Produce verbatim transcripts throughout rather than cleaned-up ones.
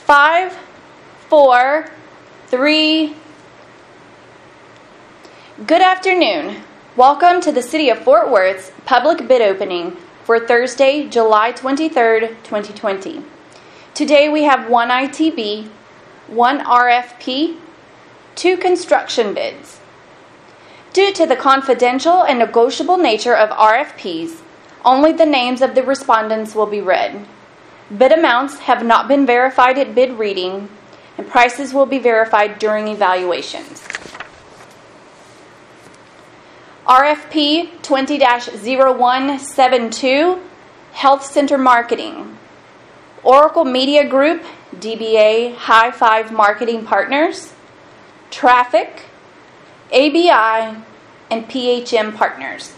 Five, four, three. Good afternoon. Welcome to the City of Fort Worth's public bid opening for Thursday, July twenty-third, twenty twenty. Today we have one I T B, one R F P, two construction bids. Due to the confidential and negotiable nature of R F Ps, only the names of the respondents will be read. Bid amounts have not been verified at bid reading, and prices will be verified during evaluations. R F P twenty dash zero one seven two, Health Center Marketing. Oracle Media Group, D B A High Five Marketing Partners, Traffic, A B I, and P H M Partners.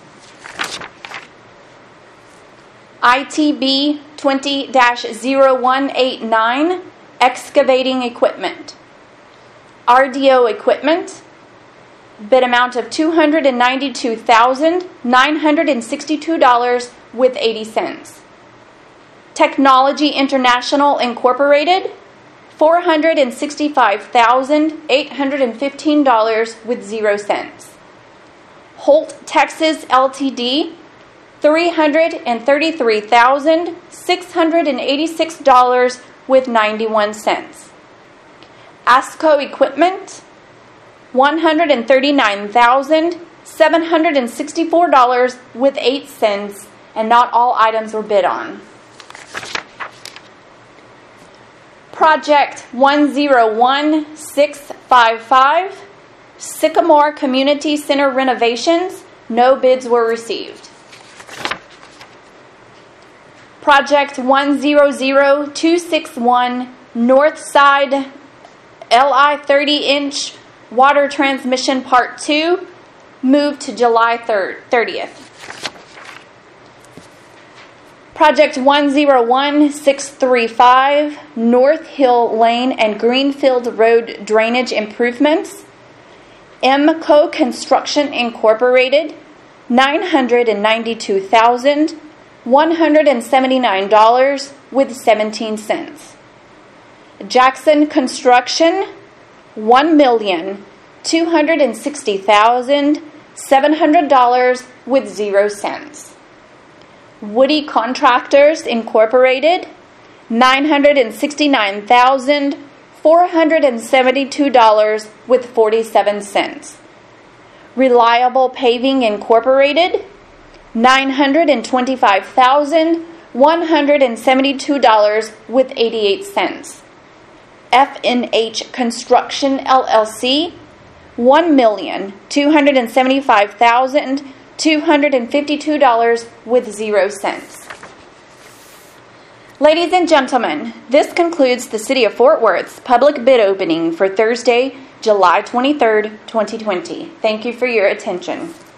I T B twenty dash zero one eight nine, Excavating Equipment. R D O Equipment, bid amount of two hundred ninety-two thousand nine hundred sixty-two dollars with eighty cents. Technology International Incorporated, four hundred sixty-five thousand eight hundred fifteen dollars with zero cents. Holt Texas L T D, three hundred thirty-three thousand six hundred eighty-six dollars with ninety-one cents. ASCO Equipment, one hundred thirty-nine thousand seven hundred sixty-four dollars with eight cents, and not all items were bid on. Project one zero one six five five, Sycamore Community Center renovations, no bids were received. Project one zero zero two six one, North Side L I thirty inch Water Transmission Part two, moved to July thirtieth. Project one zero one six three five, North Hill Lane and Greenfield Road Drainage Improvements. M C O Construction Incorporated, nine hundred ninety-two thousand one hundred seventy-nine dollars with seventeen cents. Jackson Construction, one million two hundred sixty thousand seven hundred dollars with zero cents. Woody Contractors Incorporated, nine hundred sixty-nine thousand four hundred seventy-two dollars with forty-seven cents. Reliable Paving Incorporated, nine hundred twenty-five thousand one hundred seventy-two dollars with eighty-eight cents. F N H Construction L L C, one million two hundred seventy-five thousand two hundred fifty-two dollars with zero cents. Ladies and gentlemen, this concludes the City of Fort Worth's public bid opening for Thursday, July twenty-third, twenty twenty. Thank you for your attention.